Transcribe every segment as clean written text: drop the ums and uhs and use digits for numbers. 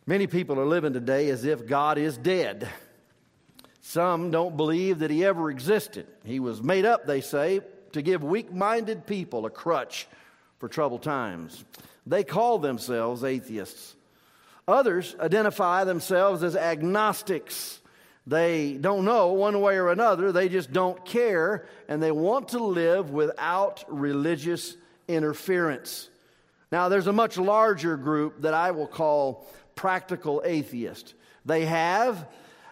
Many people are living today as if God is dead. Some don't believe that he ever existed. He was made up, they say, to give weak-minded people a crutch for troubled times. They call themselves atheists. Others identify themselves as agnostics. They don't know one way or another. They just don't care, and they want to live without religious interference. Now, there's a much larger group that I will call practical atheists. They have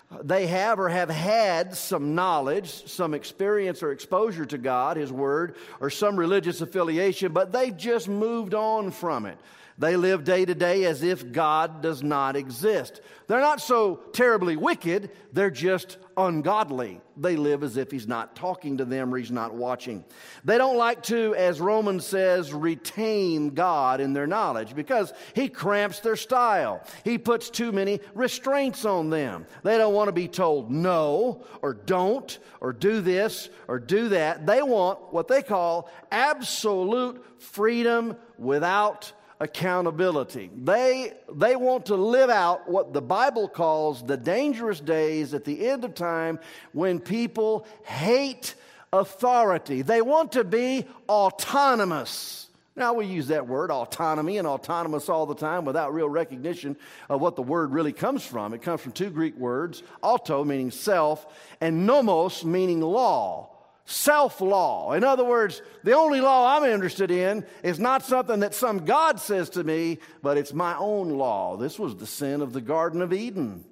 or have had some knowledge, some experience or exposure to God, His Word, or some religious affiliation, but they've just moved on from it. They live day to day as if God does not exist. They're not so terribly wicked, they're just ungodly. They live as if He's not talking to them or He's not watching. They don't like to, as Romans says, retain God in their knowledge because He cramps their style. He puts too many restraints on them. They don't want to be told no or don't or do this or do that. They want what they call absolute freedom without accountability. They want to live out what the Bible calls the dangerous days at the end of time when people hate authority. They want to be autonomous. Now, we use that word, autonomy, and autonomous all the time without real recognition of what the word really comes from. It comes from two Greek words, auto, meaning self, and nomos, meaning law. Self-law. In other words, the only law I'm interested in is not something that some God says to me, but it's my own law. This was the sin of the Garden of Eden.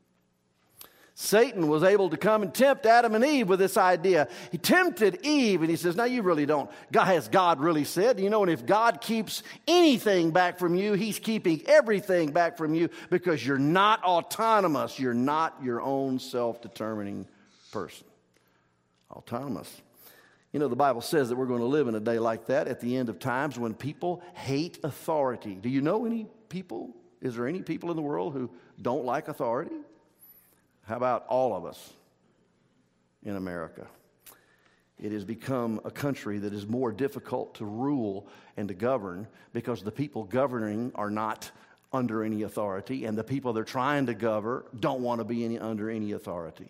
Satan was able to come and tempt Adam and Eve with this idea. He tempted Eve and he says, now you really don't. Has God really said? You know, and if God keeps anything back from you, He's keeping everything back from you because you're not autonomous. You're not your own self-determining person. Autonomous. You know, the Bible says that we're going to live in a day like that at the end of times when people hate authority. Do you know any people? Is there any people in the world who don't like authority? How about all of us in America? It has become a country that is more difficult to rule and to govern because the people governing are not under any authority, and the people they're trying to govern don't want to be under any authority.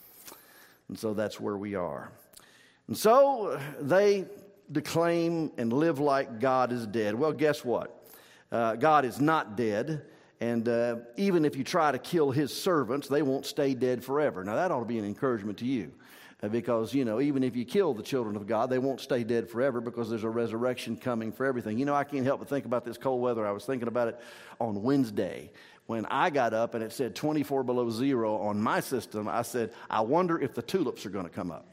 And so that's where we are. And so they declaim and live like God is dead. Well, guess what? God is not dead. And even if you try to kill His servants, they won't stay dead forever. Now, that ought to be an encouragement to you. Because, you know, even if you kill the children of God, they won't stay dead forever because there's a resurrection coming for everything. You know, I can't help but think about this cold weather. I was thinking about it on Wednesday. When I got up and it said 24 below zero on my system, I said, I wonder if the tulips are going to come up.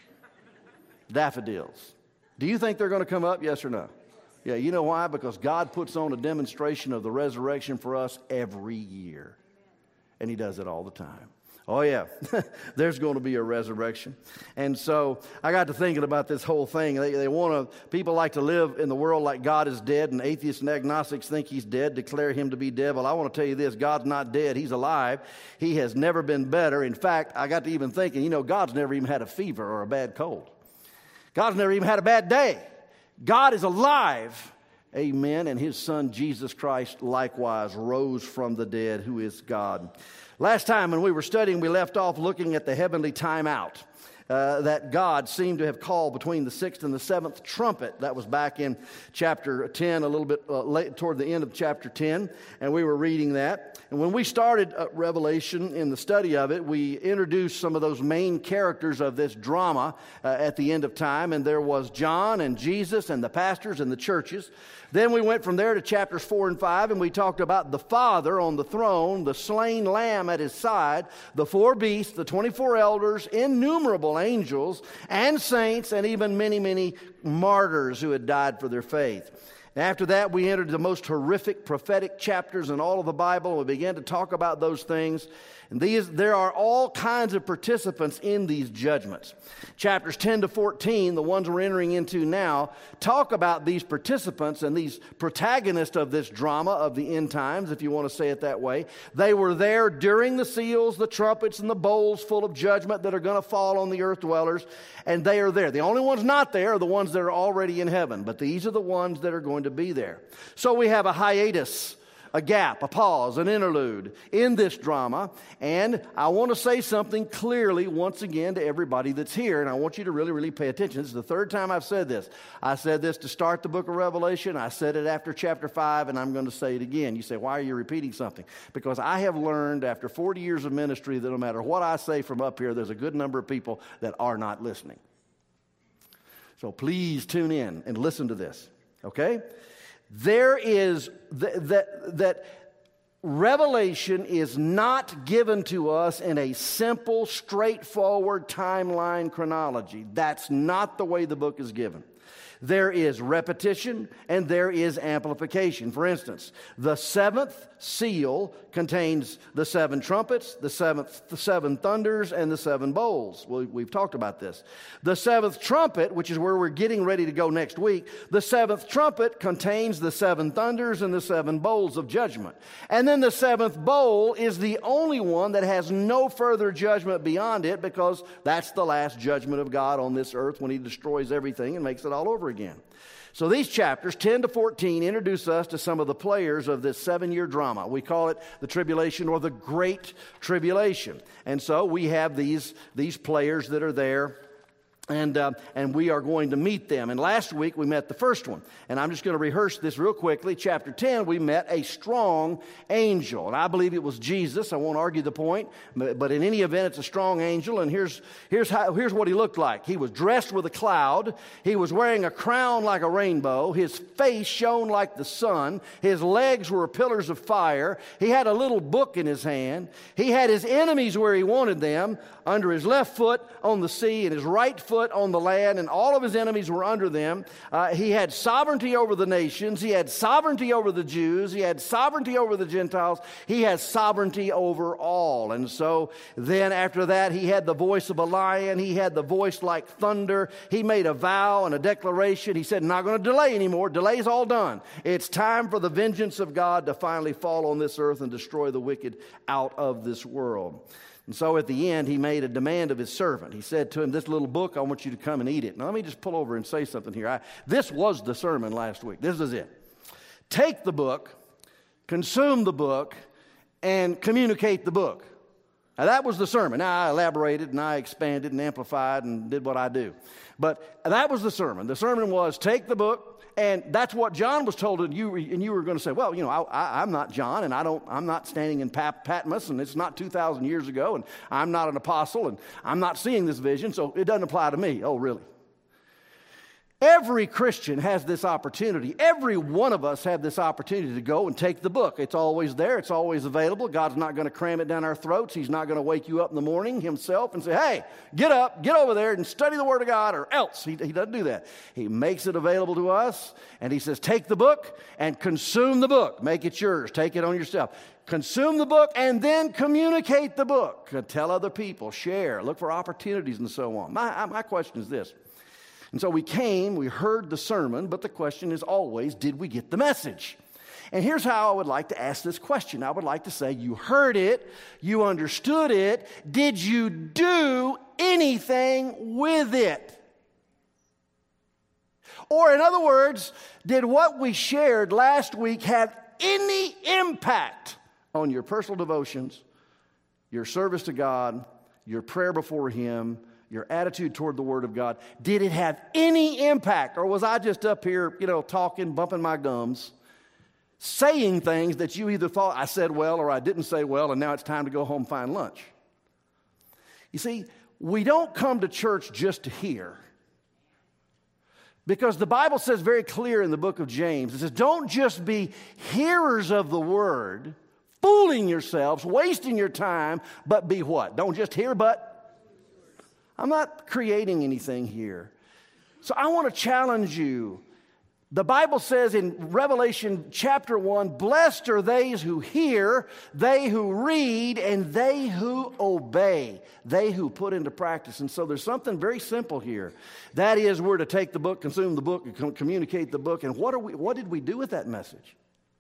Daffodils. Do you think they're going to come up, yes or no? Yeah, you know why? Because God puts on a demonstration of the resurrection for us every year. And He does it all the time. Oh, yeah, there's going to be a resurrection. And so I got to thinking about this whole thing. People like to live in the world like God is dead, and atheists and agnostics think He's dead, declare Him to be dead. Well, I want to tell you this, God's not dead. He's alive. He has never been better. In fact, I got to even thinking, you know, God's never even had a fever or a bad cold. God's never even had a bad day. God is alive. Amen. And His Son, Jesus Christ, likewise rose from the dead, who is God. Last time when we were studying, we left off looking at the heavenly timeout that God seemed to have called between the sixth and the seventh trumpet. That was back in chapter 10, a little bit late toward the end of chapter 10, and we were reading that. And when we started Revelation in the study of it, we introduced some of those main characters of this drama at the end of time, and there was John and Jesus and the pastors and the churches. Then we went from there to chapters 4 and 5, and we talked about the Father on the throne, the slain Lamb at His side, the four beasts, the 24 elders, innumerable angels, and saints, and even many, many martyrs who had died for their faith. And after that, we entered the most horrific prophetic chapters in all of the Bible, and we began to talk about those things. And there are all kinds of participants in these judgments. Chapters 10 to 14, the ones we're entering into now, talk about these participants and these protagonists of this drama of the end times, if you want to say it that way. They were there during the seals, the trumpets, and the bowls full of judgment that are going to fall on the earth dwellers, and they are there. The only ones not there are the ones that are already in heaven, but these are the ones that are going to be there. So we have a hiatus a gap, a pause, an interlude in this drama. And I want to say something clearly once again to everybody that's here, and I want you to really, really pay attention. This is the third time I've said this. I said this to start the book of Revelation. I said it after chapter 5, and I'm going to say it again. You say, why are you repeating something? Because I have learned after 40 years of ministry that no matter what I say from up here, there's a good number of people that are not listening. So please tune in and listen to this, okay? There is that Revelation is not given to us in a simple, straightforward timeline chronology. That's not the way the book is given. There is repetition and there is amplification. For instance, the seventh seal contains the seven trumpets, the seven thunders, and the seven bowls. We've talked about this. The seventh trumpet, which is where we're getting ready to go next week, the seventh trumpet contains the seven thunders and the seven bowls of judgment. And then the seventh bowl is the only one that has no further judgment beyond it, because that's the last judgment of God on this earth when He destroys everything and makes it all over again. So these chapters, 10 to 14, introduce us to some of the players of this 7-year drama. We call it the tribulation or the Great Tribulation. And so we have these players that are there. And we are going to meet them. And last week we met the first one. And I'm just going to rehearse this real quickly. Chapter 10, we met a strong angel. And I believe it was Jesus. I won't argue the point. But in any event, it's a strong angel. And here's what he looked like. He was dressed with a cloud. He was wearing a crown like a rainbow. His face shone like the sun. His legs were pillars of fire. He had a little book in his hand. He had his enemies where he wanted them, under his left foot on the sea and his right foot on the land, and all of his enemies were under them. He had sovereignty over the nations. He had sovereignty over the Jews. He had sovereignty over the Gentiles. He has sovereignty over all. And so then after that, he had the voice of a lion. He had the voice like thunder. He made a vow and a declaration. He said, not going to delay anymore. Delay's all done. It's time for the vengeance of God to finally fall on this earth and destroy the wicked out of this world. And so at the end, he made a demand of his servant. He said to him, this little book, I want you to come and eat it. Now, let me just pull over and say something here. This was the sermon last week. This is it. Take the book, consume the book, and communicate the book. Now, that was the sermon. Now, I elaborated and I expanded and amplified and did what I do. But that was the sermon. The sermon was take the book. And that's what John was told, and you were going to say, well, you know, I'm not John, and I'm not standing in Patmos, and it's not 2,000 years ago, and I'm not an apostle, and I'm not seeing this vision, so it doesn't apply to me. Oh, really? Every Christian has this opportunity. Every one of us have this opportunity to go and take the book. It's always there. It's always available. God's not going to cram it down our throats. He's not going to wake you up in the morning himself and say, hey, get up, get over there and study the Word of God, or else. He doesn't do that. He makes it available to us, and he says, take the book and consume the book. Make it yours. Take it on yourself. Consume the book and then communicate the book. Tell other people. Share. Look for opportunities and so on. My question is this. And so we heard the sermon, but the question is always, did we get the message? And here's how I would like to ask this question. I would like to say, you heard it, you understood it, did you do anything with it? Or in other words, did what we shared last week have any impact on your personal devotions, your service to God, your prayer before Him, your attitude toward the Word of God? Did it have any impact? Or was I just up here, talking, bumping my gums, saying things that you either thought I said well or I didn't say well, and now it's time to go home and find lunch? You see, we don't come to church just to hear. Because the Bible says very clear in the book of James, it says, don't just be hearers of the Word, fooling yourselves, wasting your time, but be what? Don't just hear, but I'm not creating anything here. So I want to challenge you. The Bible says in Revelation chapter 1, blessed are they who hear, they who read, and they who obey, they who put into practice. And so there's something very simple here. That is, we're to take the book, consume the book, and communicate the book. And what did we do with that message?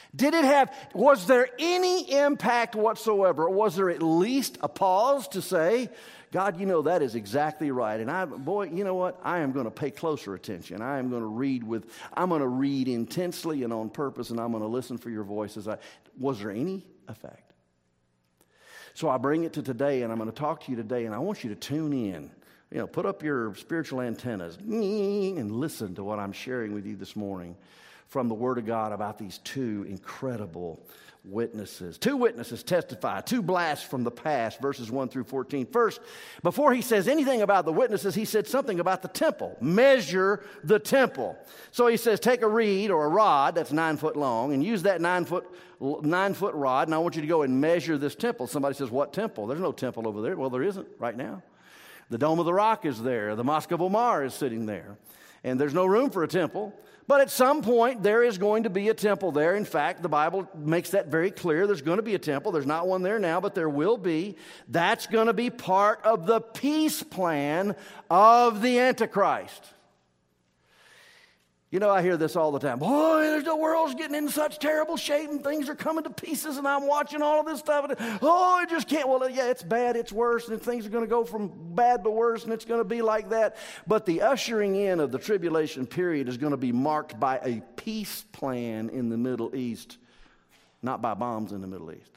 Was there any impact whatsoever? Or was there at least a pause to say, God, that is exactly right. And you know what? I am going to pay closer attention. I'm going to read intensely and on purpose, and I'm going to listen for your voice. Was there any effect? So I bring it to today, and I'm going to talk to you today, and I want you to tune in. Put up your spiritual antennas and listen to what I'm sharing with you this morning from the Word of God about these two incredible witnesses. Two witnesses testify, two blasts from the past, verses 1 through 14. First, before he says anything about the witnesses, he said something about the temple. Measure the temple. So he says, take a reed or a rod that's 9 foot long and use that 9 foot rod, and I want you to go and measure this temple. Somebody says, what temple? There's no temple over there. Well, there isn't right now. The Dome of the Rock is there. The Mosque of Omar is sitting there. And there's no room for a temple. But at some point, there is going to be a temple there. In fact, the Bible makes that very clear. There's going to be a temple. There's not one there now, but there will be. That's going to be part of the peace plan of the Antichrist. I hear this all the time. Boy, the world's getting in such terrible shape and things are coming to pieces and I'm watching all of this stuff. And, I just can't. Well, yeah, it's bad, it's worse, and things are going to go from bad to worse and it's going to be like that. But the ushering in of the tribulation period is going to be marked by a peace plan in the Middle East, not by bombs in the Middle East.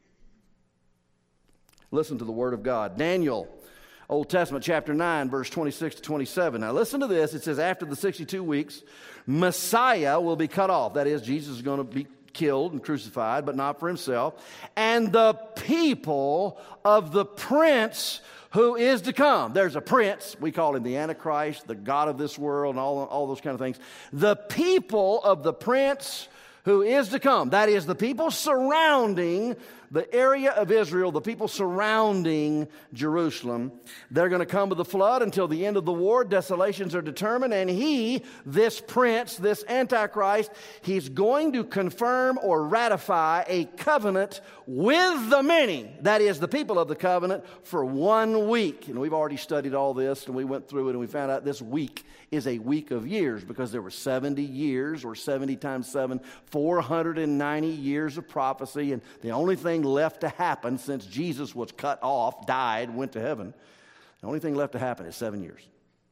Listen to the Word of God. Daniel, Old Testament, chapter 9, verse 26 to 27. Now listen to this. It says, after the 62 weeks, Messiah will be cut off. That is, Jesus is going to be killed and crucified, but not for himself. And the people of the prince who is to come. There's a prince. We call him the Antichrist, the God of this world, and all those kind of things. The people of the prince who is to come. That is, the people surrounding the area of Israel, the people surrounding Jerusalem. They're going to come with the flood until the end of the war. Desolations are determined. And he, this prince, this Antichrist, he's going to confirm or ratify a covenant with the many. That is, the people of the covenant for 1 week. And we've already studied all this, and we went through it, and we found out this week is a week of years because there were 70 years, or 70 times 7, 490 years of prophecy. And the only thing left to happen since Jesus was cut off, died, went to heaven, the only thing left to happen is 7 years.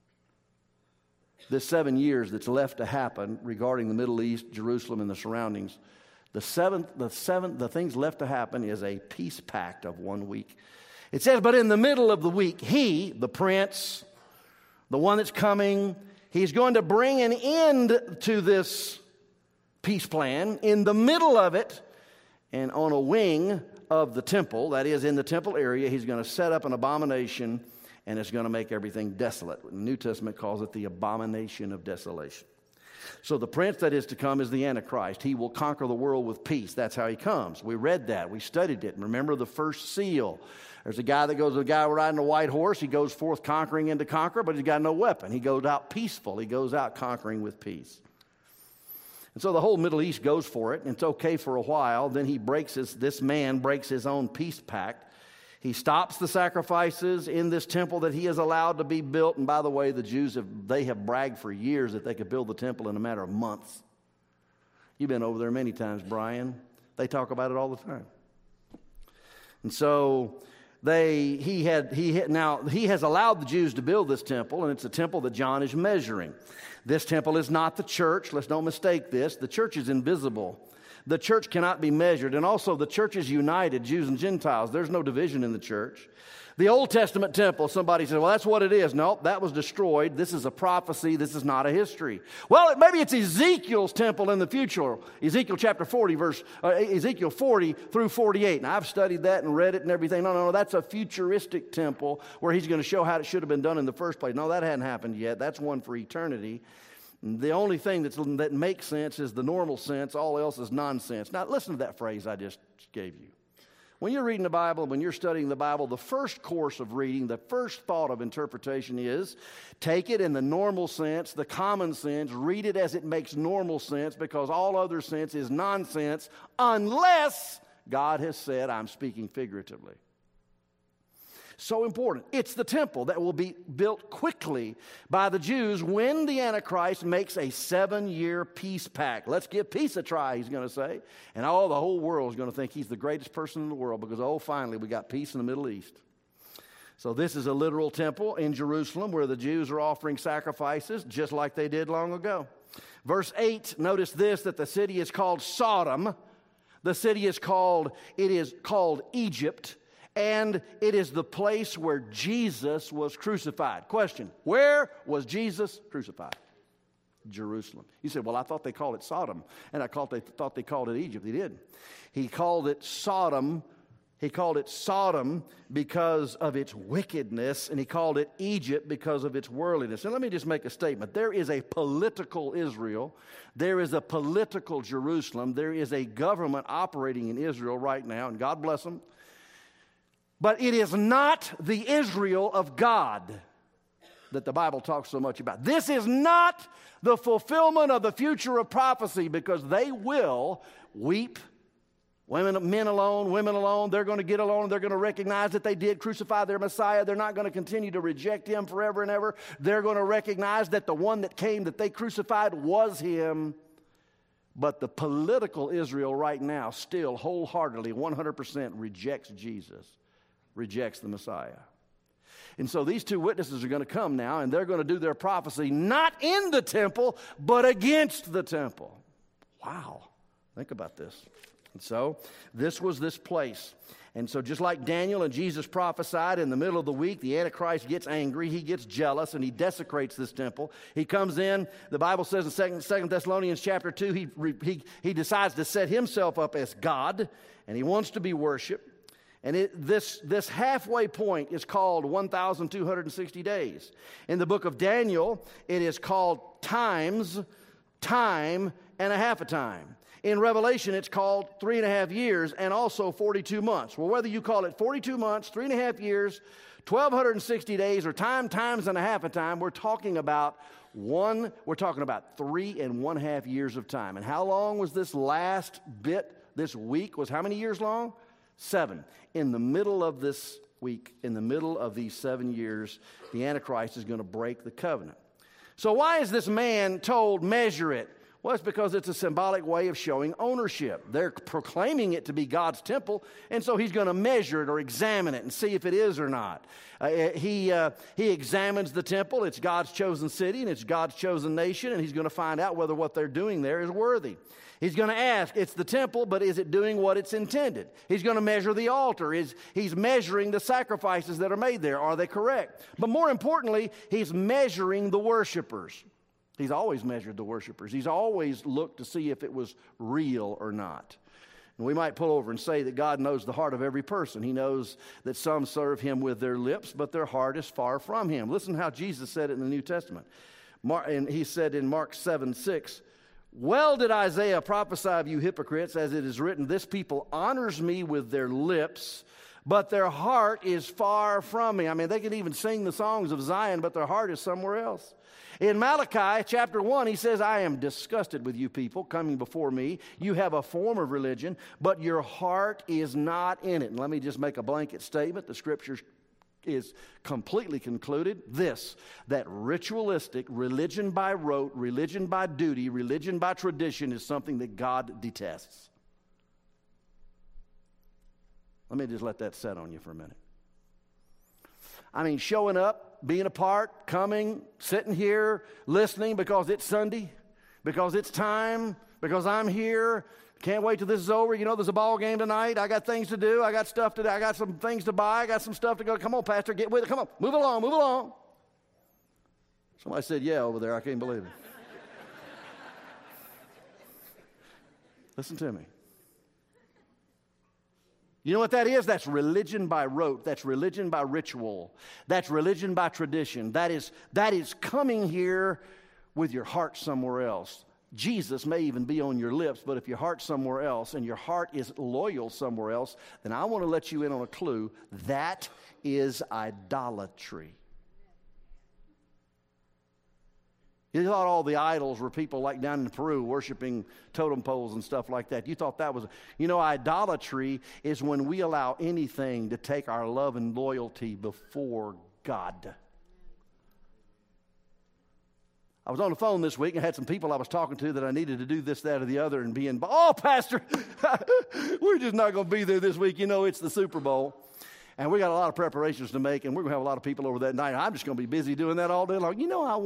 This 7 years that's left to happen regarding the Middle East, Jerusalem, and the surroundings, the things left to happen is a peace pact of 1 week. It says, but in the middle of the week, he, the prince, the one that's coming, he's going to bring an end to this peace plan. In the middle of it, and on a wing of the temple, that is in the temple area, he's going to set up an abomination, and it's going to make everything desolate. The New Testament calls it the abomination of desolation. So the prince that is to come is the Antichrist. He will conquer the world with peace. That's how he comes. We read that. We studied it. Remember the first seal. There's a guy riding a white horse. He goes forth conquering and to conquer, but he's got no weapon. He goes out peaceful. He goes out conquering with peace. And so the whole Middle East goes for it, and it's okay for a while. Then this man breaks his own peace pact. He stops the sacrifices in this temple that he has allowed to be built. And by the way, the Jews have bragged for years that they could build the temple in a matter of months. You've been over there many times, Brian. They talk about it all the time. And so he has allowed the Jews to build this temple, and it's a temple that John is measuring. This temple is not the church. Let's don't mistake this. The church is invisible. The church cannot be measured. And also the church is united, Jews and Gentiles. There's no division in the church. The Old Testament temple, somebody says, well, that's what it is. No, that was destroyed. This is a prophecy. This is not a history. Well, maybe it's Ezekiel's temple in the future. Ezekiel chapter 40, Ezekiel 40 through 48. Now, I've studied that and read it and everything. No, that's a futuristic temple where he's going to show how it should have been done in the first place. No, that hadn't happened yet. That's one for eternity. The only thing that makes sense is the normal sense. All else is nonsense. Now, listen to that phrase I just gave you. When you're reading the Bible, when you're studying the Bible, the first course of reading, the first thought of interpretation is take it in the normal sense, the common sense, read it as it makes normal sense, because all other sense is nonsense unless God has said, I'm speaking figuratively. So important. It's the temple that will be built quickly by the Jews when the Antichrist makes a 7-year peace pact. Let's give peace a try, he's going to say. And the whole world is going to think he's the greatest person in the world because, finally, we got peace in the Middle East. So this is a literal temple in Jerusalem where the Jews are offering sacrifices just like they did long ago. Verse 8, notice this, that the city is called Sodom. The city is called Egypt. And it is the place where Jesus was crucified. Question, where was Jesus crucified? Jerusalem. You said, well, I thought they called it Sodom. And I thought they called it Egypt. They didn't. He called it Sodom. He called it Sodom because of its wickedness, and he called it Egypt because of its worldliness. And let me just make a statement. There is a political Israel. There is a political Jerusalem. There is a government operating in Israel right now, and God bless them. But it is not the Israel of God that the Bible talks so much about. This is not the fulfillment of the future of prophecy, because they will weep. Men alone, women alone, they're going to get alone. They're going to recognize that they did crucify their Messiah. They're not going to continue to reject him forever and ever. They're going to recognize that the one that came that they crucified was him. But the political Israel right now still wholeheartedly, 100% rejects Jesus, rejects the Messiah. And so these two witnesses are going to come now, and they're going to do their prophecy not in the temple, but against the temple. Wow. Think about this. And so this was this place. And so just like Daniel and Jesus prophesied, in the middle of the week, the Antichrist gets angry, he gets jealous, and he desecrates this temple. He comes in, the Bible says in 2 Thessalonians chapter 2, he decides to set himself up as God, and he wants to be worshiped. And this halfway point is called 1,260 days. In the book of Daniel, it is called time, and a half a time. In Revelation, it's called 3.5 years and also 42 months. Well, whether you call it 42 months, 3.5 years, 1,260 days, or times and a half a time, we're talking about 3.5 years of time. And how long was this last bit, this week, was how many years long? 7. In the middle of this week, in the middle of these 7 years, the Antichrist is going to break the covenant. So why is this man told, measure it? Well, it's because it's a symbolic way of showing ownership. They're proclaiming it to be God's temple, and so he's going to measure it or examine it and see if it is or not. He examines the temple. It's God's chosen city, and it's God's chosen nation, and he's going to find out whether what they're doing there is worthy. He's going to ask, it's the temple, but is it doing what it's intended? He's going to measure the altar. He's measuring the sacrifices that are made there. Are they correct? But more importantly, he's measuring the worshipers. He's always measured the worshipers. He's always looked to see if it was real or not. And we might pull over and say that God knows the heart of every person. He knows that some serve him with their lips, but their heart is far from him. Listen how Jesus said it in the New Testament. And he said in Mark 7:6, well did Isaiah prophesy of you hypocrites, as it is written, this people honors me with their lips, but their heart is far from me. I mean, they can even sing the songs of Zion, but their heart is somewhere else. In Malachi chapter 1, he says, I am disgusted with you people coming before me. You have a form of religion, but your heart is not in it. And let me just make a blanket statement. The scripture is completely concluded. This, that ritualistic, religion by rote, religion by duty, religion by tradition is something that God detests. Let me just let that set on you for a minute. I mean, showing up, being a part, coming, sitting here, listening because it's Sunday, because it's time, because I'm here. Can't wait till this is over. You know, there's a ball game tonight. I got things to do. I got stuff to do. I got some things to buy. I got some stuff to go. Come on, Pastor, get with it. Come on, move along, move along. Somebody said, yeah, over there. I can't believe it. Listen to me. You know what that is? That's religion by rote. That's religion by ritual. That's religion by tradition. That is coming here with your heart somewhere else. Jesus may even be on your lips, but if your heart's somewhere else and your heart is loyal somewhere else, then I want to let you in on a clue. That is idolatry. You thought all the idols were people like down in Peru worshiping totem poles and stuff like that. You thought that was, idolatry is when we allow anything to take our love and loyalty before God. I was on the phone this week and had some people I was talking to that I needed to do this, that, or the other and be involved. Oh, Pastor, we're just not going to be there this week. It's the Super Bowl. And we got a lot of preparations to make, and we're going to have a lot of people over that night. I'm just going to be busy doing that all day long.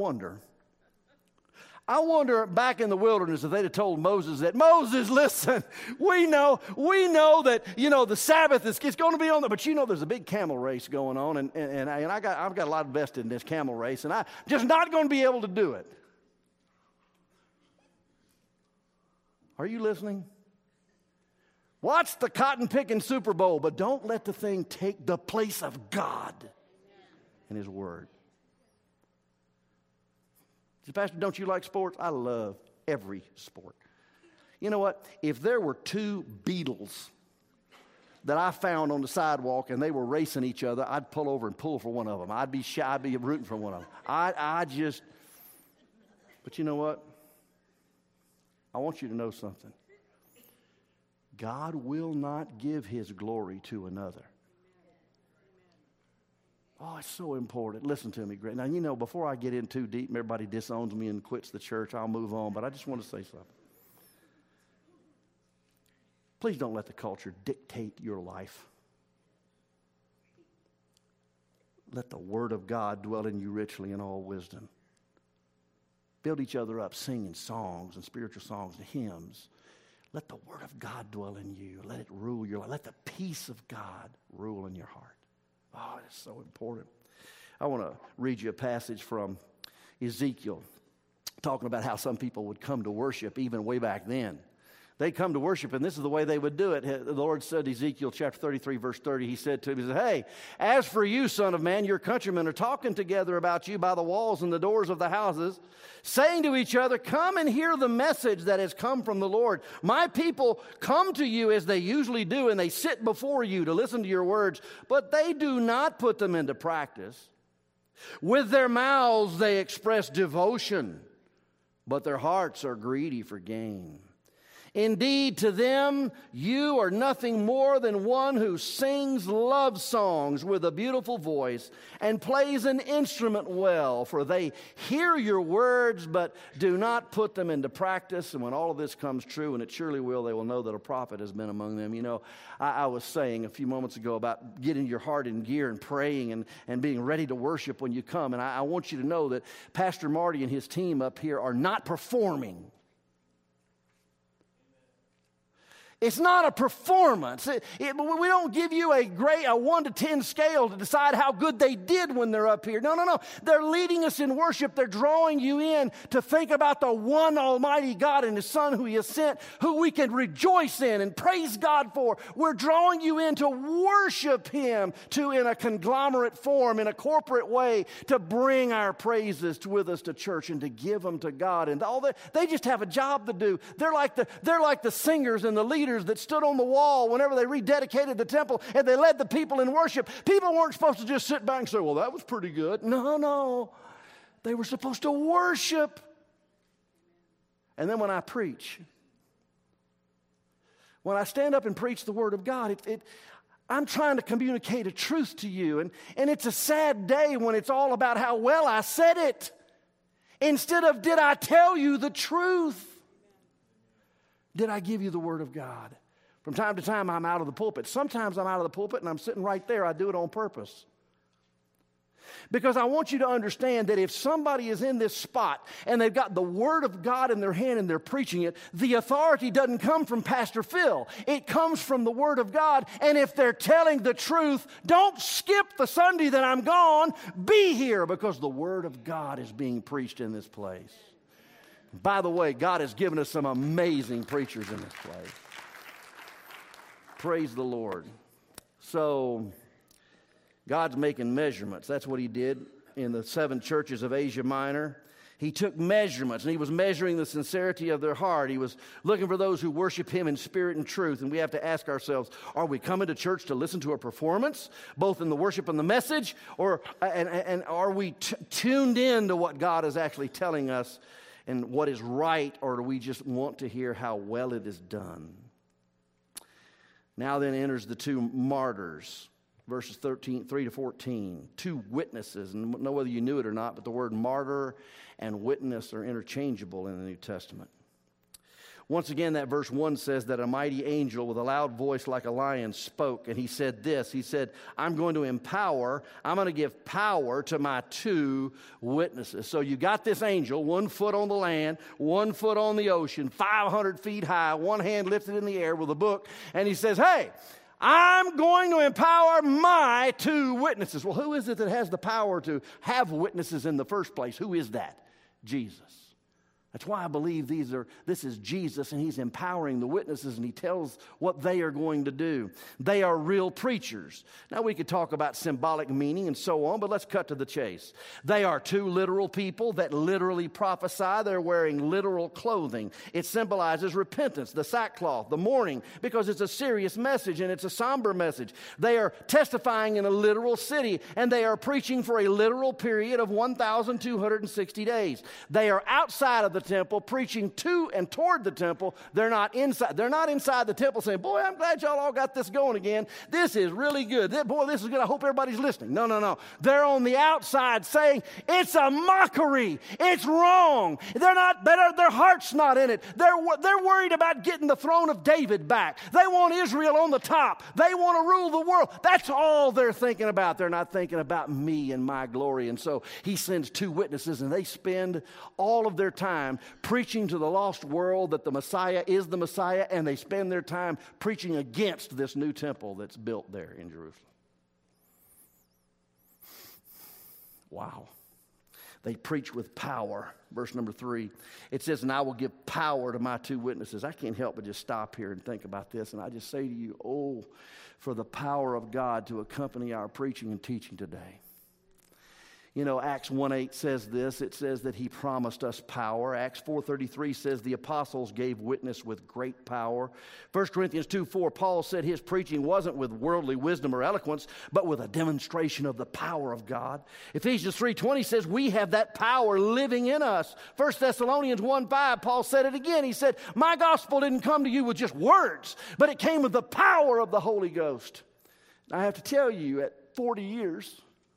I wonder back in the wilderness if they'd have told Moses that, Moses, listen, we know that, the Sabbath it's going to be on there, but there's a big camel race going on, and I've got a lot invested in this camel race, and I'm just not going to be able to do it. Are you listening? Watch the cotton-picking Super Bowl, but don't let the thing take the place of God and His Word. Pastor, don't you like sports? I love every sport. You know what? If there were two beetles that I found on the sidewalk and they were racing each other, I'd pull over and pull for one of them. I'd be rooting for one of them. But you know what? I want you to know something. God will not give His glory to another. Oh, it's so important. Listen to me, Greg. Now, before I get in too deep and everybody disowns me and quits the church, I'll move on. But I just want to say something. Please don't let the culture dictate your life. Let the Word of God dwell in you richly in all wisdom. Build each other up, singing songs and spiritual songs and hymns. Let the Word of God dwell in you. Let it rule your life. Let the peace of God rule in your heart. Oh, it's so important. I want to read you a passage from Ezekiel talking about how some people would come to worship even way back then. They'd come to worship, and this is the way they would do it. The Lord said, Ezekiel chapter 33, verse 30, He said to him, He said, hey, as for you, son of man, your countrymen are talking together about you by the walls and the doors of the houses, saying to each other, come and hear the message that has come from the Lord. My people come to you as they usually do, and they sit before you to listen to your words, but they do not put them into practice. With their mouths they express devotion, but their hearts are greedy for gain. Indeed, to them, you are nothing more than one who sings love songs with a beautiful voice and plays an instrument well, for they hear your words but do not put them into practice. And when all of this comes true, and it surely will, they will know that a prophet has been among them. I was saying a few moments ago about getting your heart in gear and praying and being ready to worship when you come. And I want you to know that Pastor Marty and his team up here are not performing. It's not a performance. We don't give you a 1 to 10 scale to decide how good they did when they're up here. No. They're leading us in worship. They're drawing you in to think about the one almighty God and His Son who He has sent, who we can rejoice in and praise God for. We're drawing you in to worship Him, in a conglomerate form, in a corporate way, to bring our praises with us to church and to give them to God. And all that, they just have a job to do. They're like the singers and the leaders that stood on the wall whenever they rededicated the temple and they led the people in worship. People weren't supposed to just sit back and say, well, that was pretty good. No. They were supposed to worship. And then when I preach, when I stand up and preach the Word of God, I'm trying to communicate a truth to you. And it's a sad day when it's all about how well I said it, instead of, did I tell you the truth? Did I give you the Word of God? From time to time, I'm out of the pulpit. Sometimes I'm out of the pulpit and I'm sitting right there. I do it on purpose. Because I want you to understand that if somebody is in this spot and they've got the Word of God in their hand and they're preaching it, the authority doesn't come from Pastor Phil. It comes from the Word of God. And if they're telling the truth, don't skip the Sunday that I'm gone. Be here, because the Word of God is being preached in this place. By the way, God has given us some amazing preachers in this place. Praise the Lord. So, God's making measurements. That's what He did in the 7 churches of Asia Minor. He took measurements, and he was measuring the sincerity of their heart. He was looking for those who worship him in spirit and truth. And we have to ask ourselves, are we coming to church to listen to a performance, both in the worship and the message? And are we tuned in to what God is actually telling us and what is right, or do we just want to hear how well it is done? Now then enters the two martyrs. Verses 3 to 14, two witnesses. And I don't know whether you knew it or not, but the word martyr and witness are interchangeable in the New Testament. Once again, that verse 1 says that a mighty angel with a loud voice like a lion spoke, and he said this. He said, I'm going to give power to my two witnesses. So you got this angel, 1 foot on the land, 1 foot on the ocean, 500 feet high, one hand lifted in the air with a book, and he says, hey, I'm going to empower my two witnesses. Well, who is it that has the power to have witnesses in the first place? Who is that? Jesus. That's why I believe this is Jesus, and he's empowering the witnesses, and he tells what they are going to do. They are real preachers. Now, we could talk about symbolic meaning and so on, but let's cut to the chase. They are two literal people that literally prophesy. They're wearing literal clothing. It symbolizes repentance, the sackcloth, the mourning, because it's a serious message and it's a somber message. They are testifying in a literal city, and they are preaching for a literal period of 1,260 days. They are outside of the temple, preaching to and toward the temple. They're not inside the temple saying, boy, I'm glad y'all all got this going again. This is really good. Boy, this is good. I hope everybody's listening. No. They're on the outside saying, it's a mockery. It's wrong. Their heart's not in it. They're worried about getting the throne of David back. They want Israel on the top. They want to rule the world. That's all they're thinking about. They're not thinking about me and my glory. And so he sends two witnesses, and they spend all of their time preaching to the lost world that the Messiah is the Messiah, and they spend their time preaching against this new temple that's built there in Jerusalem. Wow. They preach with power. Verse number 3, it says, and I will give power to my two witnesses. I can't help but just stop here and think about this, and I just say to you, oh, for the power of God to accompany our preaching and teaching today. You know, Acts 1:8 says this. It says that he promised us power. Acts 4:33 says the apostles gave witness with great power. 1 Corinthians 2:4, Paul said his preaching wasn't with worldly wisdom or eloquence, but with a demonstration of the power of God. Ephesians 3:20 says we have that power living in us. 1 Thessalonians 1:5, Paul said it again. He said, my gospel didn't come to you with just words, but it came with the power of the Holy Ghost. I have to tell you, at 40 years,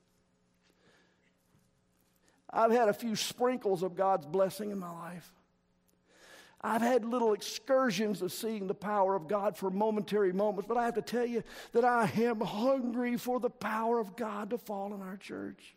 I've had a few sprinkles of God's blessing in my life. I've had little excursions of seeing the power of God for momentary moments, but I have to tell you that I am hungry for the power of God to fall in our church.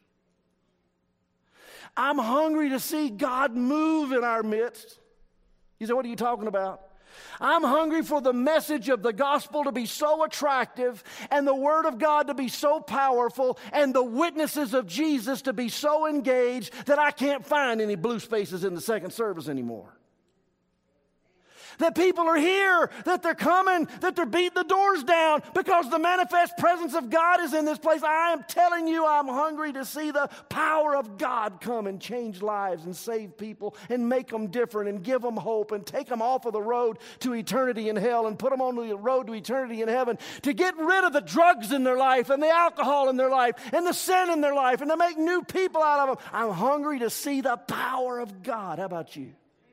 I'm hungry to see God move in our midst. You say, what are you talking about? I'm hungry for the message of the gospel to be so attractive, and the word of God to be so powerful, and the witnesses of Jesus to be so engaged that I can't find any blue spaces in the second service anymore. That people are here, that they're coming, that they're beating the doors down because the manifest presence of God is in this place. I am telling you, I'm hungry to see the power of God come and change lives and save people and make them different and give them hope and take them off of the road to eternity in hell and put them on the road to eternity in heaven, to get rid of the drugs in their life and the alcohol in their life and the sin in their life and to make new people out of them. I'm hungry to see the power of God. How about you?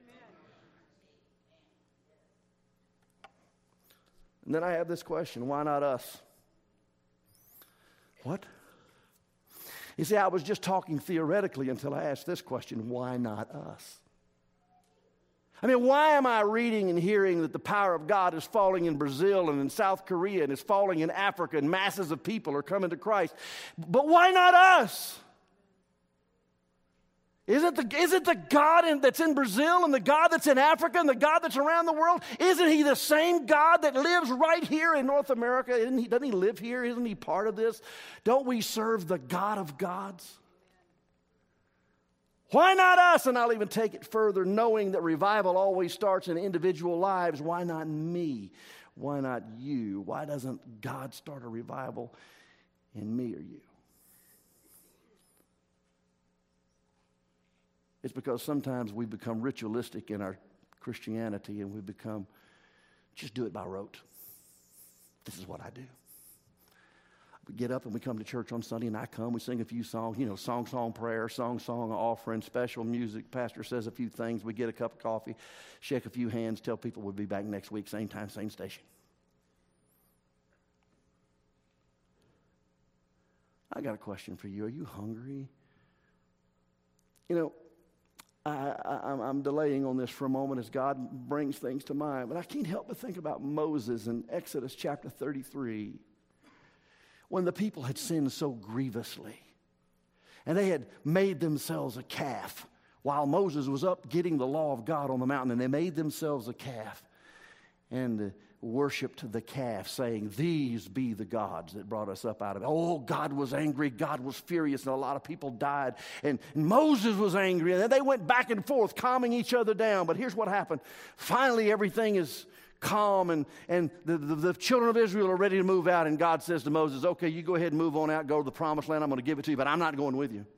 And then I have this question, why not us? What? You see, I was just talking theoretically until I asked this question, why not us? I mean, why am I reading and hearing that the power of God is falling in Brazil and in South Korea and is falling in Africa and masses of people are coming to Christ? But why not us? Isn't the God that's in Brazil and the God that's in Africa and the God that's around the world, isn't he the same God that lives right here in North America? Doesn't he live here? Isn't he part of this? Don't we serve the God of gods? Why not us? And I'll even take it further, knowing that revival always starts in individual lives. Why not me? Why not you? Why doesn't God start a revival in me or you? It's because sometimes we become ritualistic in our Christianity and we become, just do it by rote. This is what I do. We get up and we come to church on Sunday, and I come, we sing a few songs, song prayer, song offering, special music. Pastor says a few things. We get a cup of coffee, shake a few hands, tell people we'll be back next week, same time, same station. I got a question for you. Are you hungry? I'm delaying on this for a moment as God brings things to mind, but I can't help but think about Moses in Exodus chapter 33. When the people had sinned so grievously, and they had made themselves a calf while Moses was up getting the law of God on the mountain, and they made themselves a calf and worshiped the calf, saying, "These be the gods that brought us up out of it." Oh, God was angry, God was furious, and a lot of people died, and Moses was angry, and then they went back and forth, calming each other down. But here's what happened. Finally, everything is calm, and the children of Israel are ready to move out, and God says to Moses, "Okay, you go ahead and move on out, go to the promised land. I'm going to give it to you, but I'm not going with you."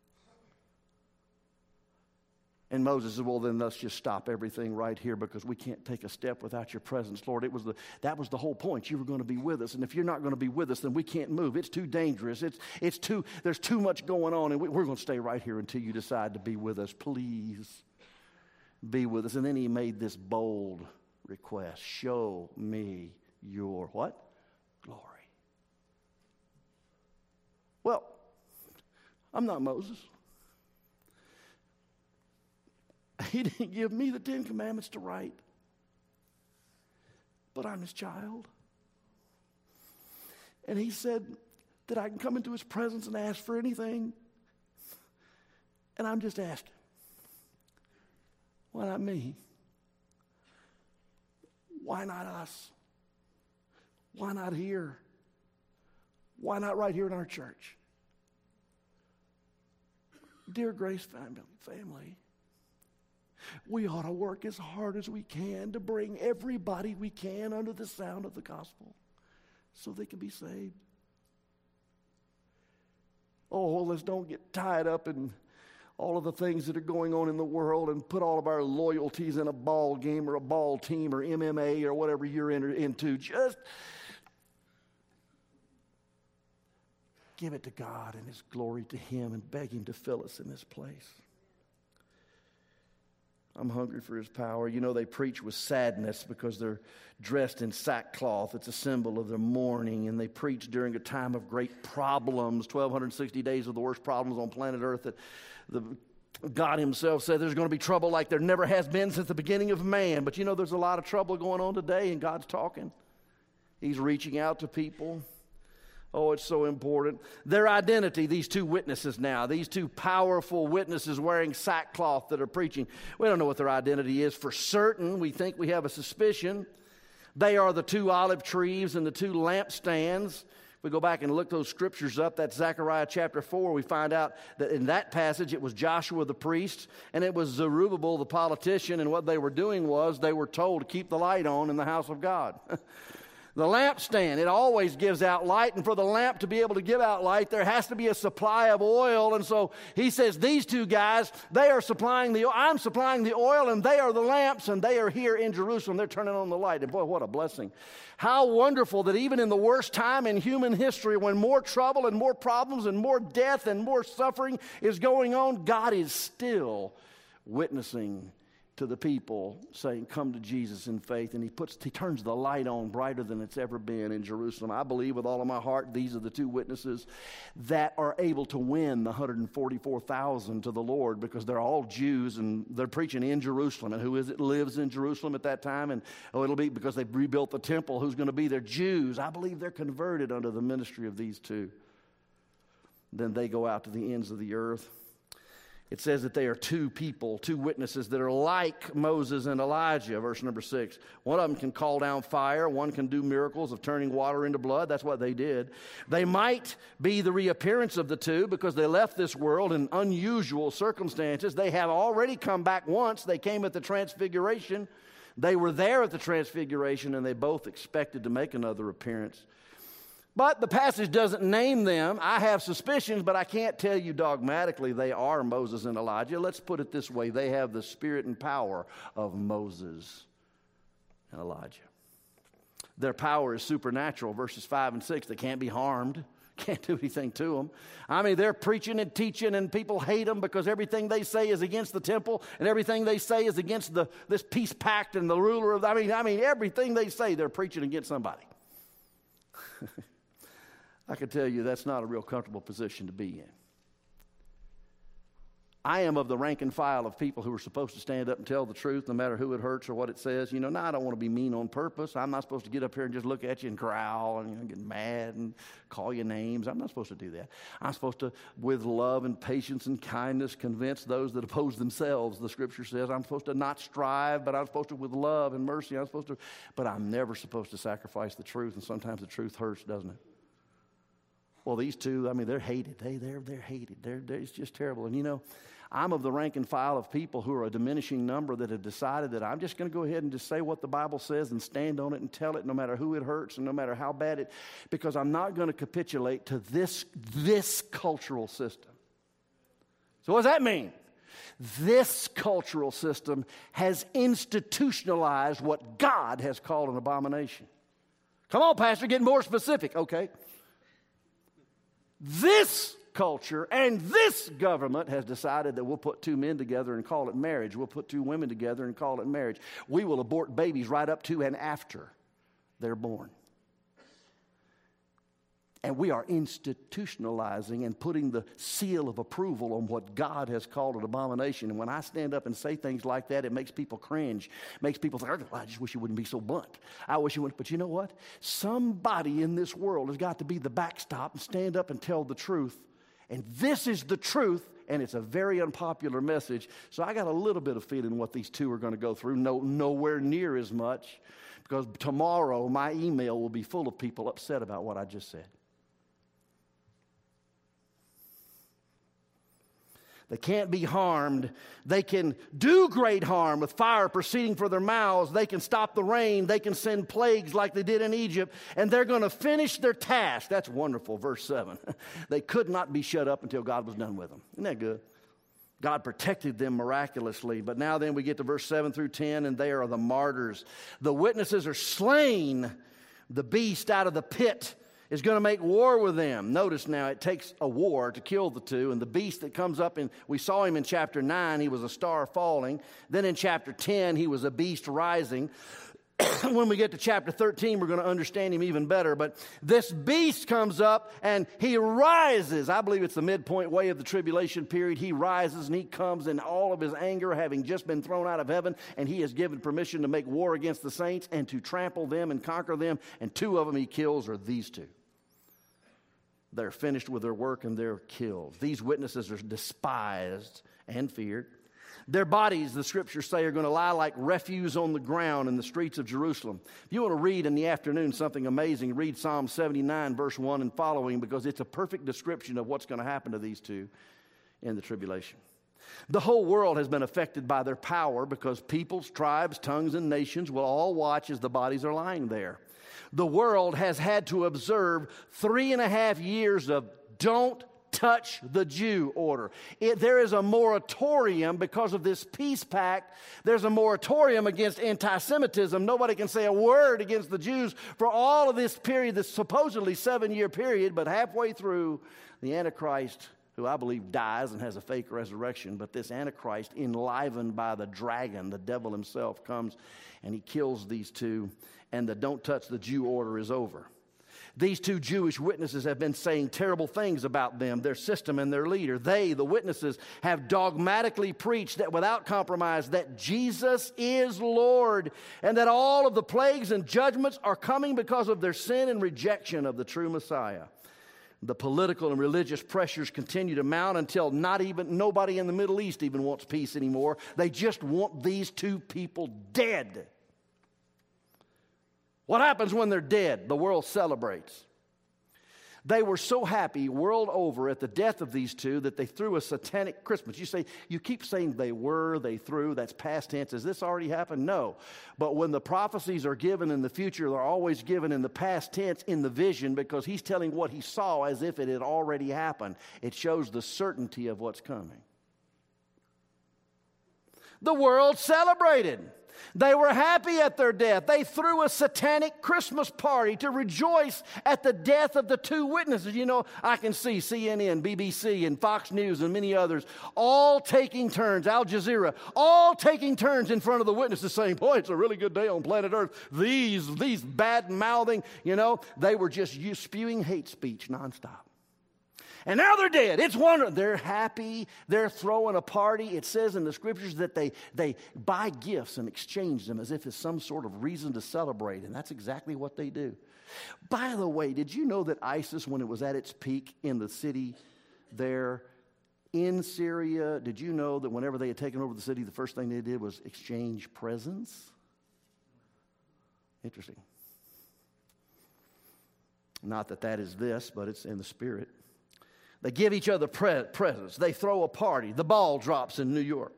And Moses said, "Well, then let's just stop everything right here, because we can't take a step without your presence, Lord. That was the whole point. You were going to be with us, and if you're not going to be with us, then we can't move. It's too dangerous. There's too much going on, and we're going to stay right here until you decide to be with us. Please be with us." And then he made this bold request: "Show me your" what? Glory. Well, I'm not Moses. He didn't give me the 10 Commandments to write, but I'm his child. And he said that I can come into his presence and ask for anything. And I'm just asking. Why not me? Why not us? Why not here? Why not right here in our church? Dear Grace family, we ought to work as hard as we can to bring everybody we can under the sound of the gospel so they can be saved. Oh, let's don't get tied up in all of the things that are going on in the world and put all of our loyalties in a ball game or a ball team or MMA or whatever you're into. Just give it to God and his glory to him and beg him to fill us in this place. I'm hungry for his power. They preach with sadness because they're dressed in sackcloth. It's a symbol of their mourning. And they preach during a time of great problems, 1,260 days of the worst problems on planet Earth, that God himself said there's going to be trouble like there never has been since the beginning of man. But there's a lot of trouble going on today, and God's talking. He's reaching out to people. Oh, it's so important. Their identity, these two witnesses now, these two powerful witnesses wearing sackcloth that are preaching. We don't know what their identity is for certain. We think we have a suspicion. They are the two olive trees and the two lampstands. We go back and look those scriptures up. That's Zechariah chapter 4. We find out that in that passage it was Joshua the priest and it was Zerubbabel the politician. And what they were doing was they were told to keep the light on in the house of God. The lampstand, it always gives out light, and for the lamp to be able to give out light, there has to be a supply of oil. And so he says, these two guys, I'm supplying the oil, and they are the lamps, and they are here in Jerusalem. They're turning on the light. And boy, what a blessing. How wonderful that even in the worst time in human history, when more trouble and more problems and more death and more suffering is going on, God is still witnessing to the people, saying, come to Jesus in faith. And he turns the light on brighter than it's ever been in Jerusalem. I believe with all of my heart these are the two witnesses that are able to win the 144,000 to the Lord, because they're all Jews and they're preaching in Jerusalem. And who is it lives in Jerusalem at that time? And it'll be because they've rebuilt the temple. Who's going to be there? Jews. I believe they're converted under the ministry of these two. Then they go out to the ends of the earth. It says that they are two people, two witnesses that are like Moses and Elijah, verse number 6. One of them can call down fire. One can do miracles of turning water into blood. That's what they did. They might be the reappearance of the two because they left this world in unusual circumstances. They have already come back once. They came at the Transfiguration. They were there at the Transfiguration, and they both expected to make another appearance. But the passage doesn't name them. I have suspicions, but I can't tell you dogmatically they are Moses and Elijah. Let's put it this way. They have the spirit and power of Moses and Elijah. Their power is supernatural, verses 5 and 6. They can't be harmed. Can't do anything to them. I mean, they're preaching and teaching, and people hate them because everything they say is against the temple, and everything they say is against this peace pact and the ruler of. I mean, everything they say, they're preaching against somebody. I can tell you that's not a real comfortable position to be in. I am of the rank and file of people who are supposed to stand up and tell the truth no matter who it hurts or what it says. No, I don't want to be mean on purpose. I'm not supposed to get up here and just look at you and growl and get mad and call you names. I'm not supposed to do that. I'm supposed to, with love and patience and kindness, convince those that oppose themselves. The Scripture says I'm supposed to not strive, but I'm supposed to with love and mercy. But I'm never supposed to sacrifice the truth, and sometimes the truth hurts, doesn't it? Well, these two, they're hated. They're hated. It's just terrible. And I'm of the rank and file of people who are a diminishing number that have decided that I'm just going to go ahead and just say what the Bible says and stand on it and tell it no matter who it hurts and no matter how bad it, because I'm not going to capitulate to this cultural system. So what does that mean? This cultural system has institutionalized what God has called an abomination. Come on, Pastor, get more specific. Okay. This culture and this government has decided that we'll put two men together and call it marriage. We'll put two women together and call it marriage. We will abort babies right up to and after they're born. And we are institutionalizing and putting the seal of approval on what God has called an abomination. And when I stand up and say things like that, it makes people cringe. Makes people think, I just wish you wouldn't be so blunt. I wish you wouldn't. But you know what? Somebody in this world has got to be the backstop and stand up and tell the truth. And this is the truth, and it's a very unpopular message. So I got a little bit of feeling what these two are going to go through. Nowhere near as much, because tomorrow my email will be full of people upset about what I just said. They can't be harmed. They can do great harm with fire proceeding from their mouths. They can stop the rain. They can send plagues like they did in Egypt. And they're going to finish their task. That's wonderful, verse 7. They could not be shut up until God was done with them. Isn't that good? God protected them miraculously. But now then we get to verse 7 through 10, and they are the martyrs. The witnesses are slain. The beast out of the pit is going to make war with them. Notice now, it takes a war to kill the two. And the beast that comes up, we saw him in chapter 9, he was a star falling. Then in chapter 10, he was a beast rising. When we get to chapter 13, we're going to understand him even better. But this beast comes up and he rises. I believe it's the midpoint way of the tribulation period. He rises and he comes in all of his anger, having just been thrown out of heaven. And he is given permission to make war against the saints and to trample them and conquer them. And two of them he kills are these two. They're finished with their work and they're killed. These witnesses are despised and feared. Their bodies, the Scriptures say, are going to lie like refuse on the ground in the streets of Jerusalem. If you want to read in the afternoon something amazing, read Psalm 79, verse 1 and following, because it's a perfect description of what's going to happen to these two in the tribulation. The whole world has been affected by their power because peoples, tribes, tongues, and nations will all watch as the bodies are lying there. The world has had to observe 3.5 years of don't touch the Jew order. There is a moratorium because of this peace pact. There's a moratorium against anti-Semitism. Nobody can say a word against the Jews for all of this period, this supposedly 7-year period, but halfway through, the Antichrist, who I believe dies and has a fake resurrection, but this Antichrist, enlivened by the dragon, the devil himself, comes and he kills these two, and the don't touch the Jew order is over. These two Jewish witnesses have been saying terrible things about them, their system and their leader. They, the witnesses, have dogmatically preached that without compromise that Jesus is Lord and that all of the plagues and judgments are coming because of their sin and rejection of the true Messiah. The political and religious pressures continue to mount until nobody in the Middle East even wants peace anymore. They just want these two people dead. What happens when they're dead? The world celebrates. They were so happy world over at the death of these two that they threw a satanic Christmas. You keep saying they threw, that's past tense. Has this already happened? No. But when the prophecies are given in the future, they're always given in the past tense in the vision, because he's telling what he saw as if it had already happened. It shows the certainty of what's coming. The world celebrated. They were happy at their death. They threw a satanic Christmas party to rejoice at the death of the two witnesses. You know, I can see CNN, BBC, and Fox News and many others all taking turns, Al Jazeera, all taking turns in front of the witnesses saying, boy, it's a really good day on planet Earth. These bad-mouthing, they were just spewing hate speech nonstop. And now they're dead. It's wonderful. They're happy. They're throwing a party. It says in the scriptures that they buy gifts and exchange them as if it's some sort of reason to celebrate. And that's exactly what they do. By the way, did you know that ISIS, when it was at its peak in the city there in Syria, did you know that whenever they had taken over the city, the first thing they did was exchange presents? Interesting. Not that is this, but it's in the spirit. They give each other presents. They throw a party. The ball drops in New York.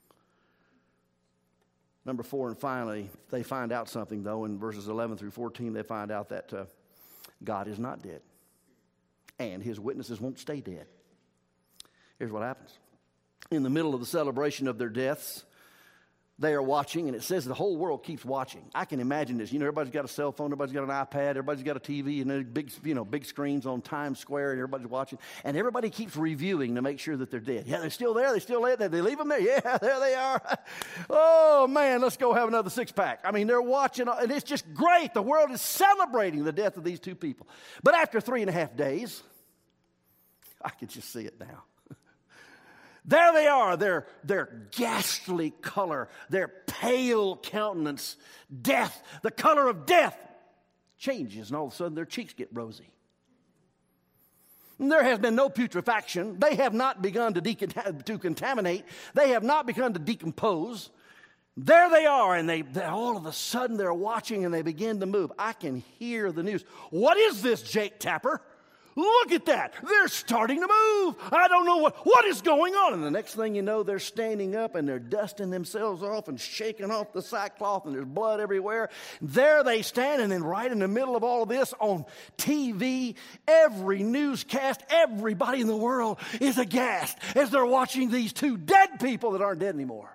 Number 4, and finally, they find out something, though. In verses 11 through 14, they find out that God is not dead. And his witnesses won't stay dead. Here's what happens. In the middle of the celebration of their deaths, they are watching, and it says the whole world keeps watching. I can imagine this. Everybody's got a cell phone, everybody's got an iPad, everybody's got a TV, and big screens on Times Square, and everybody's watching. And everybody keeps reviewing to make sure that they're dead. Yeah, they're still there. They still there. They leave them there. Yeah, there they are. Oh, man, let's go have another six-pack. I mean, they're watching, and it's just great. The world is celebrating the death of these two people. But after 3.5 days, I can just see it now. There they are, their ghastly color, their pale countenance, death, the color of death changes, and all of a sudden their cheeks get rosy. And there has been no putrefaction. They have not begun to contaminate. They have not begun to decompose. There they are, and they all of a sudden they're watching and they begin to move. I can hear the news. What is this, Jake Tapper? Look at that. They're starting to move. I don't know what is going on. And the next thing you know, they're standing up and they're dusting themselves off and shaking off the sackcloth, and there's blood everywhere. There they stand, and then right in the middle of all of this on TV, every newscast, everybody in the world is aghast as they're watching these two dead people that aren't dead anymore.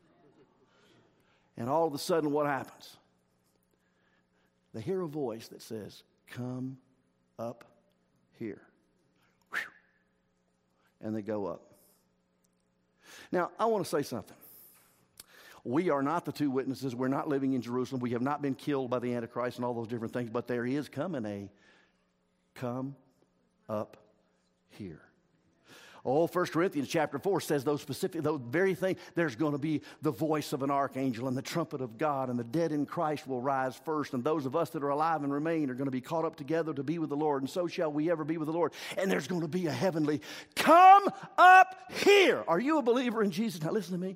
And all of a sudden, what happens? They hear a voice that says, "Come up here." Whew. And they go up. Now, I want to say something. We are not the two witnesses. We're not living in Jerusalem. We have not been killed by the Antichrist and all those different things, but there is coming a come up here. Oh, 1 Corinthians chapter 4 says those very thing. There's going to be the voice of an archangel and the trumpet of God, and the dead in Christ will rise first, and those of us that are alive and remain are going to be caught up together to be with the Lord, and so shall we ever be with the Lord. And there's going to be a heavenly come up here. Are you a believer in Jesus? Now listen to me.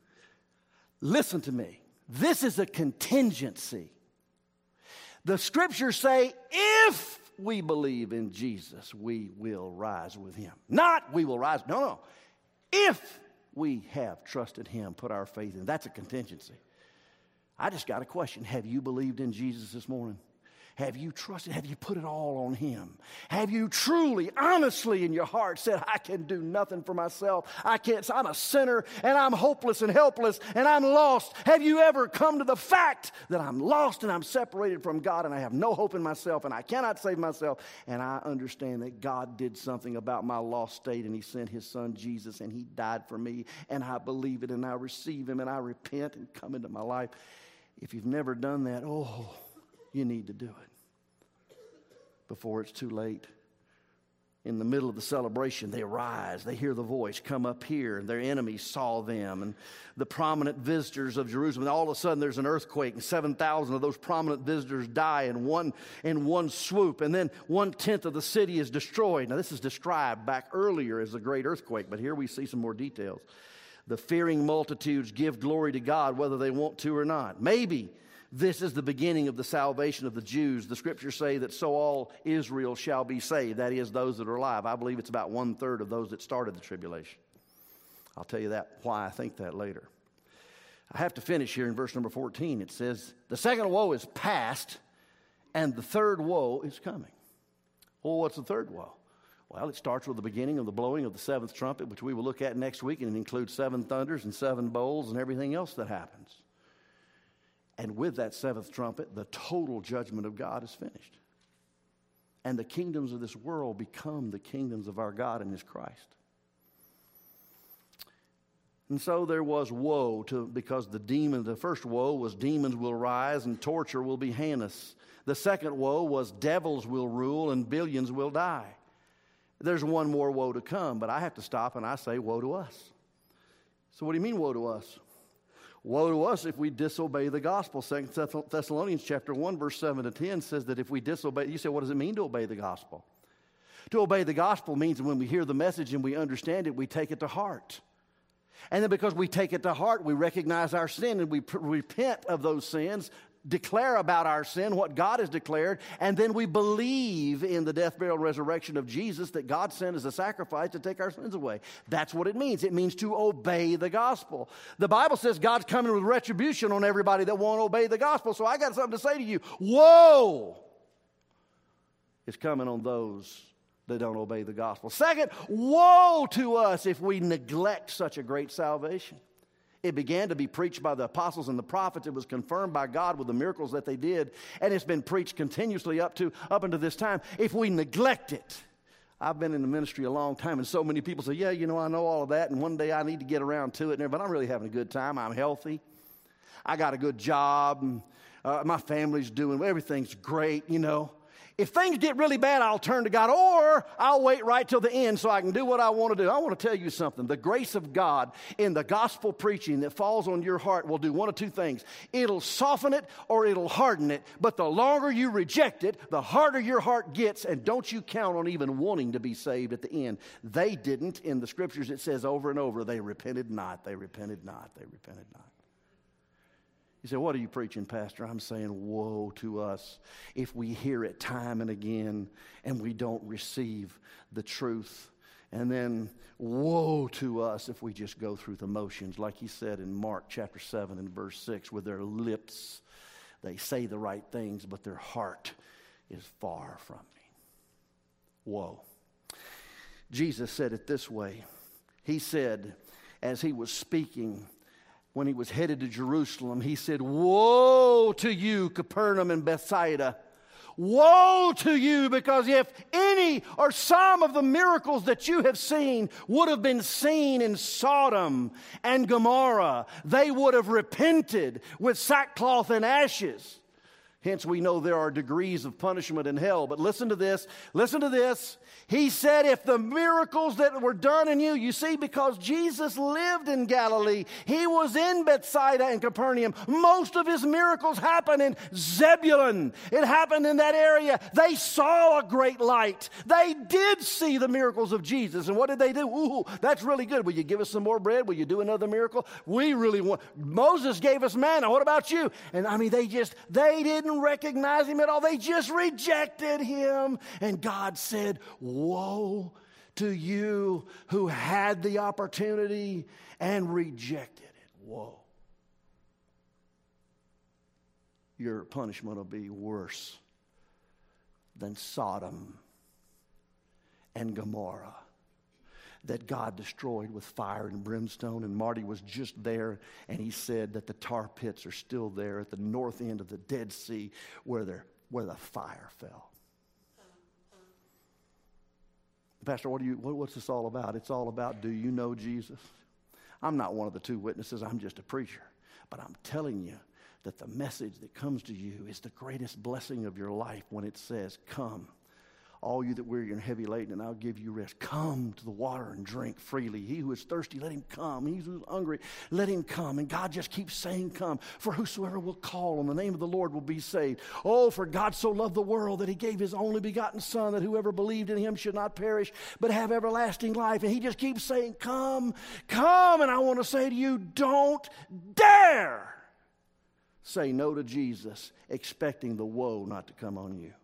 Listen to me. This is a contingency. The scriptures say, if we believe in Jesus, we will rise with him. Not we will rise. No. If we have trusted him, put our faith in. That's a contingency. I just got a question. Have you believed in Jesus this morning? Have you trusted? Have you put it all on him? Have you truly, honestly in your heart said, I can do nothing for myself. I'm a sinner, and I'm hopeless and helpless, and I'm lost. Have you ever come to the fact that I'm lost and I'm separated from God, and I have no hope in myself, and I cannot save myself, and I understand that God did something about my lost state, and he sent his son Jesus, and he died for me, and I believe it, and I receive him, and I repent and come into my life. If you've never done that, you need to do it before it's too late. In the middle of the celebration, they rise. They hear the voice, come up here. And their enemies saw them. And the prominent visitors of Jerusalem. And all of a sudden, there's an earthquake. And 7,000 of those prominent visitors die in one swoop. And then 1/10 of the city is destroyed. Now, this is described back earlier as a great earthquake. But here we see some more details. The fearing multitudes give glory to God whether they want to or not. Maybe This is the beginning of the salvation of the Jews. The scriptures say that so all Israel shall be saved. That is, those that are alive. I believe it's about 1/3 of those that started the tribulation. I'll tell you that, why I think that later. I have to finish here in verse number 14. It says, the second woe is past, and the third woe is coming. Well, what's the third woe? Well, it starts with the beginning of the blowing of the seventh trumpet, which we will look at next week, and it includes 7 thunders and 7 bowls and everything else that happens. And with that seventh trumpet, the total judgment of God is finished. And the kingdoms of this world become the kingdoms of our God and His Christ. And so there was woe because the first woe was demons will rise and torture will be heinous. The second woe was devils will rule and billions will die. There's one more woe to come, but I have to stop and I say woe to us. So what do you mean woe to us? Woe to us if we disobey the gospel. 2 Thessalonians chapter 1, verse 7 to 10 says that if we disobey, you say, what does it mean to obey the gospel? To obey the gospel means when we hear the message and we understand it, we take it to heart. And then because we take it to heart, we recognize our sin and we repent of those sins, declare about our sin, what God has declared, and then we believe in the death, burial, resurrection of Jesus that God sent as a sacrifice to take our sins away. That's what it means. It means to obey the gospel. The Bible says God's coming with retribution on everybody that won't obey the gospel. So I got something to say to you. Woe is coming on those that don't obey the gospel. Second, woe to us if we neglect such a great salvation. It began to be preached by the apostles and the prophets. It was confirmed by God with the miracles that they did. And it's been preached continuously up until this time. If we neglect it, I've been in the ministry a long time, and so many people say, yeah, I know all of that, and one day I need to get around to it. But I'm really having a good time. I'm healthy. I got a good job. And, my family's doing, everything's great, If things get really bad, I'll turn to God, or I'll wait right till the end so I can do what I want to do. I want to tell you something. The grace of God in the gospel preaching that falls on your heart will do one of two things. It'll soften it or it'll harden it. But the longer you reject it, the harder your heart gets. And don't you count on even wanting to be saved at the end. They didn't. In the scriptures it says over and over, they repented not, they repented not, they repented not. You say, what are you preaching, Pastor? I'm saying, woe to us if we hear it time and again and we don't receive the truth. And then woe to us if we just go through the motions. Like he said in Mark chapter 7 and verse 6, with their lips they say the right things, but their heart is far from me. Woe. Jesus said it this way. He said, as he was speaking, when he was headed to Jerusalem, he said, woe to you, Capernaum and Bethsaida. Woe to you, because if any or some of the miracles that you have seen would have been seen in Sodom and Gomorrah, they would have repented with sackcloth and ashes. Hence, we know there are degrees of punishment in hell. But listen to this. Listen to this. He said, if the miracles that were done in you, you see, because Jesus lived in Galilee, he was in Bethsaida and Capernaum. Most of his miracles happened in Zebulun. It happened in that area. They saw a great light. They did see the miracles of Jesus. And what did they do? Ooh, that's really good. Will you give us some more bread? Will you do another miracle? We really want. Moses gave us manna. What about you? And I mean, they didn't recognize him at all. They just rejected him. And God said, woe to you who had the opportunity and rejected it. Woe. Your punishment will be worse than Sodom and Gomorrah that God destroyed with fire and brimstone. And Marty was just there, and he said that the tar pits are still there at the north end of the Dead Sea where the fire fell. Pastor, what's this all about? It's all about, do you know Jesus? I'm not one of the two witnesses. I'm just a preacher. But I'm telling you that the message that comes to you is the greatest blessing of your life when it says, come, all you that weary and heavy laden, and I'll give you rest. Come to the water and drink freely. He who is thirsty, let him come. He who is hungry, let him come. And God just keeps saying, come. For whosoever will call on the name of the Lord will be saved. Oh, for God so loved the world that he gave his only begotten Son, that whoever believed in him should not perish, but have everlasting life. And he just keeps saying, come, come. And I want to say to you, don't dare say no to Jesus, expecting the woe not to come on you.